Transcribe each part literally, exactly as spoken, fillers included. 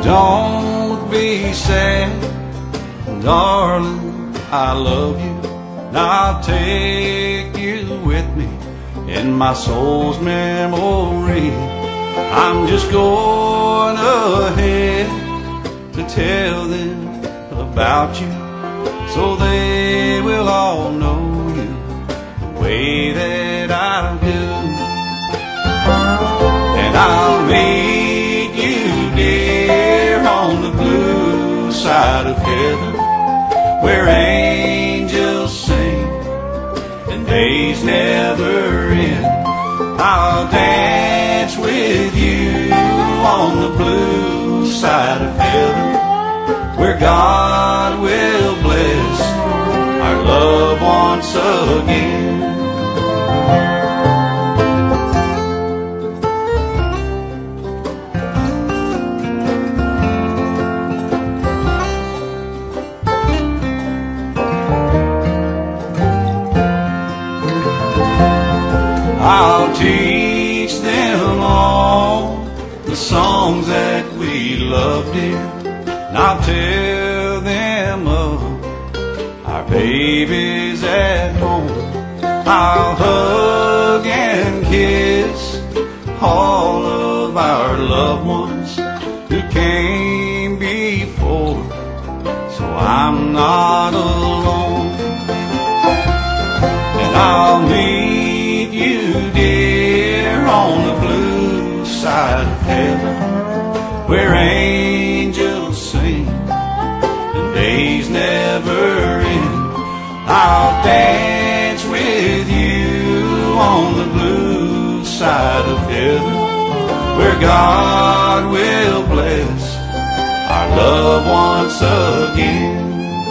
Don't be sad, darling, I love you, and I'll take you with me in my soul's memory. I'm just going ahead to tell them about you, so they will all know you the way that I do. And I'll meet you, dear, on the blue side of heaven, where angels sing and days never end. I'll dance with you on the blue side of heaven, where God will bless our love once again. I'll teach them all the songs that we love, dear, and I'll tell them of our babies at home. I'll hug and kiss all of our loved ones who came before, so I'm not alone. And I'll meet you, dear, on the blue side of heaven, where angels sing and days never end. I'll dance with you on the blue side of heaven, where God will bless our love once again.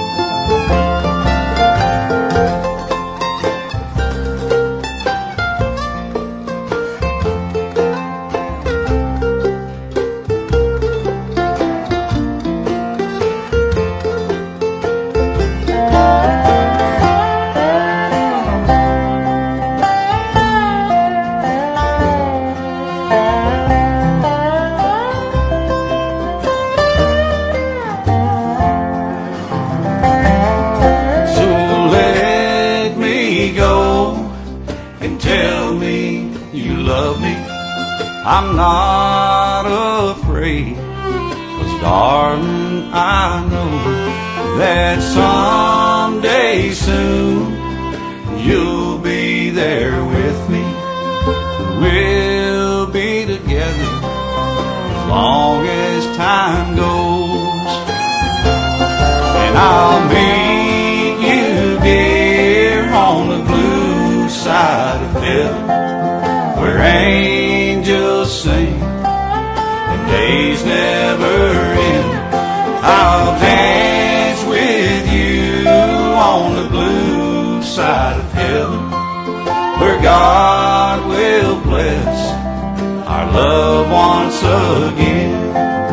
Tell me you love me, I'm not afraid, 'cause darling, I know that someday soon you'll be there with me. We'll be together as long as time goes, and I'll meet you, dear, on the blue side of heaven, where angels sing and days never end. I'll dance with you on the blue side of heaven, where God will bless our love once again.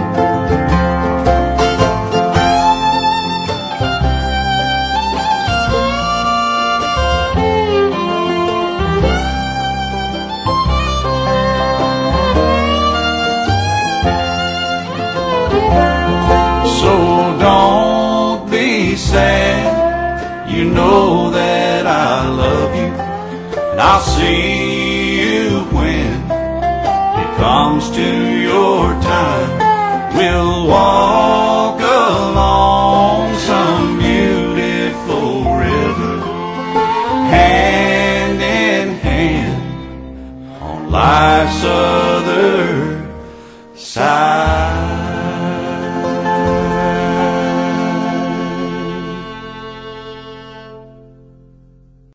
So don't be sad, you know that I love you, and I'll see you when it comes to your time. We'll walk